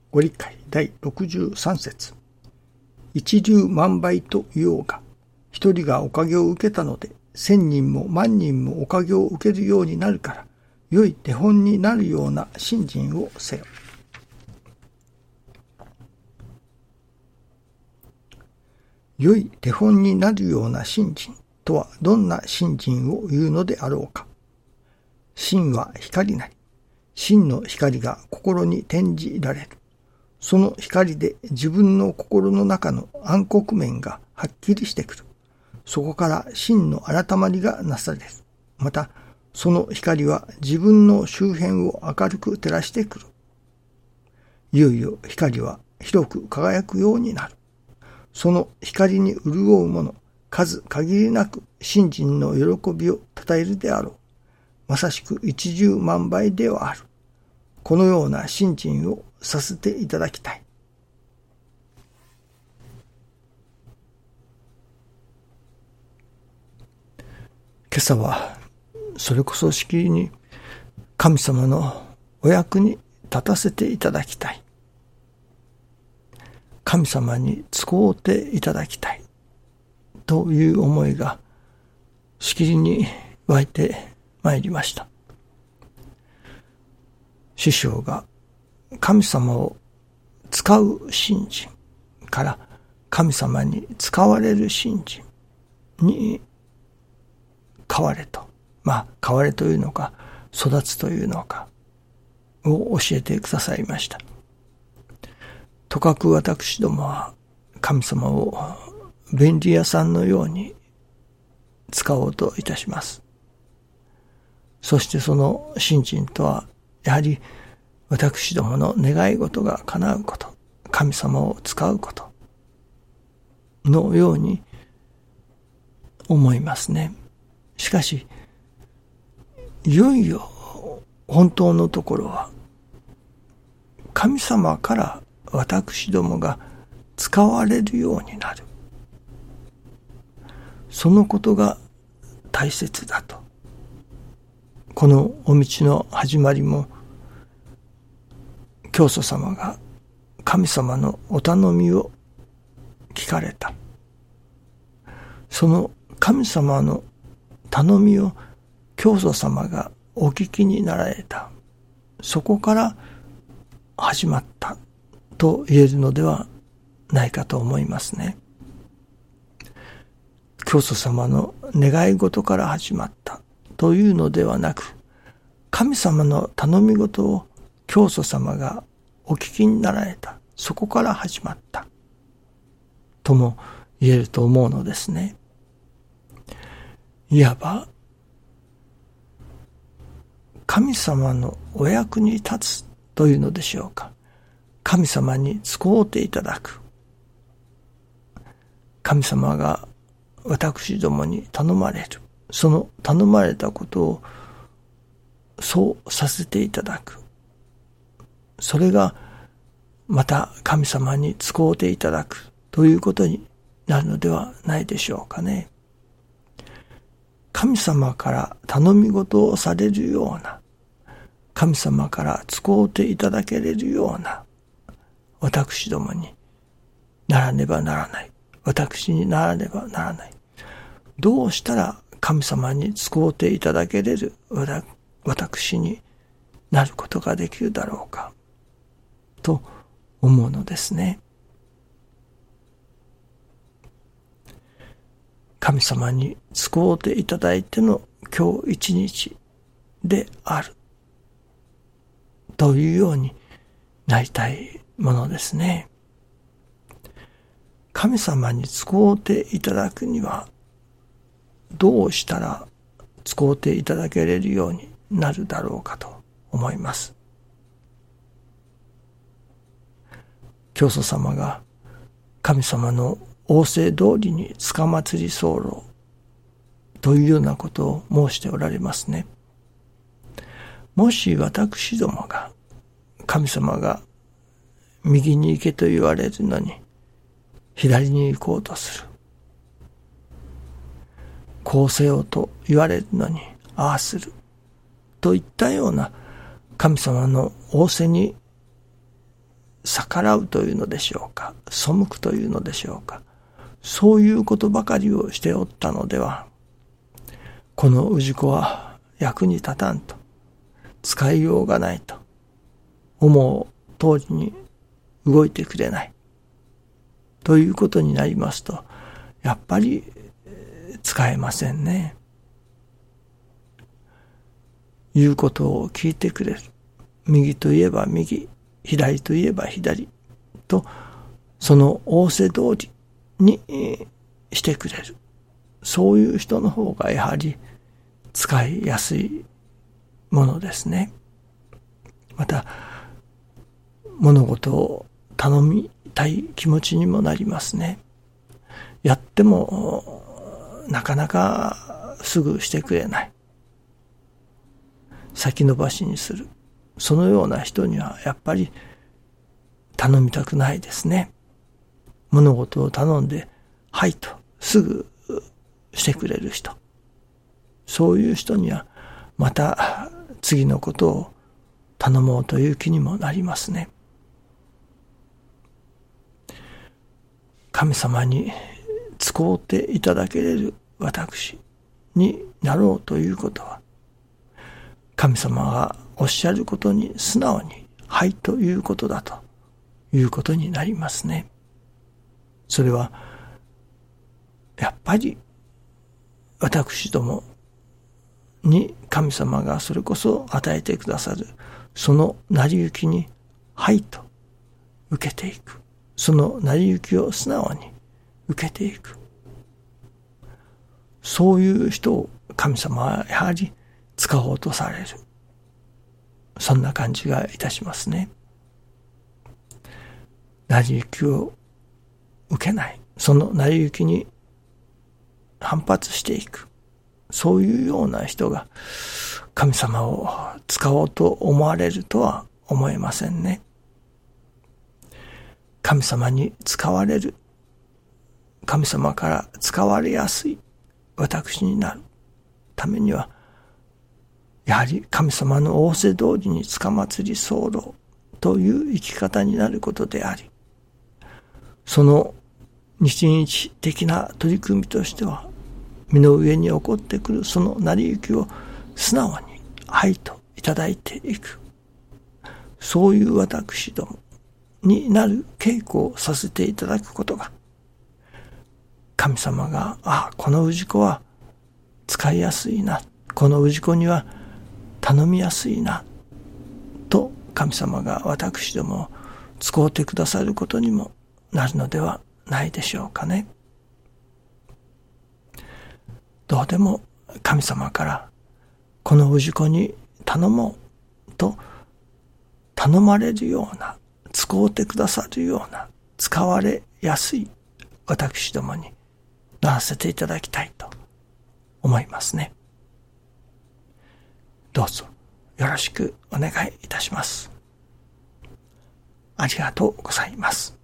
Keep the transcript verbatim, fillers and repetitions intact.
ご理解だいろくじゅうさん節。一粒万倍と言おうが、一人がおかげを受けたので、千人も万人もおかげを受けるようになるから、良い手本になるような信心をせよ。良い手本になるような信心とはどんな信心を言うのであろうか。心は光なり、心の光が心に転じられる。その光で自分の心の中の暗黒面がはっきりしてくる。そこから心の改まりがなされる。また、その光は自分の周辺を明るく照らしてくる。いよいよ光は広く輝くようになる。その光に潤う者、数限りなく信心の喜びをたたえるであろう。まさしく一十万倍ではある。このような信心をさせていただきたい。今朝はそれこそしきりに神様のお役に立たせていただきたい。神様に使うていただきたいという思いがしきりに湧いてまいりました。師匠が神様を使う信心から神様に使われる信心に変われと、まあ変われというのか育つというのかを教えてくださいました。とかく私どもは神様を便利屋さんのように使おうといたします。そしてその信心とはやはり私どもの願い事が叶うこと、神様を使うことのように思いますね。しかしいよいよ本当のところは神様から私どもが使われるようになる。そのことが大切だと。このお道の始まりも教祖様が神様のお頼みを聞かれた。その神様の頼みを教祖様がお聞きになられた。そこから始まったと言えるのではないかと思いますね。教祖様の願い事から始まったというのではなく、神様の頼み事を教祖様がお聞きになられた。そこから始まったとも言えると思うのですね。いわば神様のお役に立つというのでしょうか。神様に使うていただく。神様が私どもに頼まれる。その頼まれたことをそうさせていただく。それがまた神様に使うていただくということになるのではないでしょうかね。神様から頼み事をされるような、神様から使うていただけれるような私どもにならねばならない。私にならねばならない。どうしたら神様に使うていただけれる私になることができるだろうかと思うのですね。神様に使うていただいての今日一日であるというようになりたいものですね。神様に使うていただくにはどうしたら使うていただけれるようになるだろうかと思います。教祖様が神様の仰せ通りにつかまつり候というようなことを申しておられますね。もし私どもが神様が右に行けと言われるのに左に行こうとする。こうせよと言われるのにああする。といったような神様の仰せに逆らうというのでしょうか、背くというのでしょうか、そういうことばかりをしておったのでは、この氏子は役に立たんと、使いようがないと、思う通りに動いてくれないということになりますと、やっぱり使えませんね。言うことを聞いてくれる。右といえば右、左といえば左と、その仰せ通りにしてくれる。そういう人の方がやはり使いやすいものですね。また、物事を頼みたい気持ちにもなりますね。やってもなかなかすぐしてくれない。先延ばしにする。そのような人にはやっぱり頼みたくないですね。物事を頼んで、はいとすぐしてくれる人。そういう人にはまた次のことを頼もうという気にもなりますね。神様に使うていただけれる私になろうということは、神様がおっしゃることに素直にはいということだということになりますね。それはやっぱり私どもに神様がそれこそ与えてくださるその成り行きにはいと受けていく。その成り行きを素直に受けていく。そういう人を神様はやはり使おうとされる。そんな感じがいたしますね。成り行きを受けない。その成り行きに反発していく。そういうような人が神様を使おうと思われるとは思えませんね。神様に使われる。神様から使われやすい私になるためには、やはり神様の仰せ通りにつかまつり候という生き方になることであり、その日々的な取り組みとしては、身の上に起こってくるその成り行きを素直にはいといただいていく。そういう私どもになる稽古をさせていただくことが、神様が、あ、この氏子は使いやすいな、この氏子には頼みやすいな、と神様が私どもを使うてくださることにもなるのではないでしょうかね。どうでも神様からこの氏子に頼もうと頼まれるような、使うてくださるような、使われやすい私どもにならせていただきたいと思いますね。どうぞよろしくお願いいたします。ありがとうございます。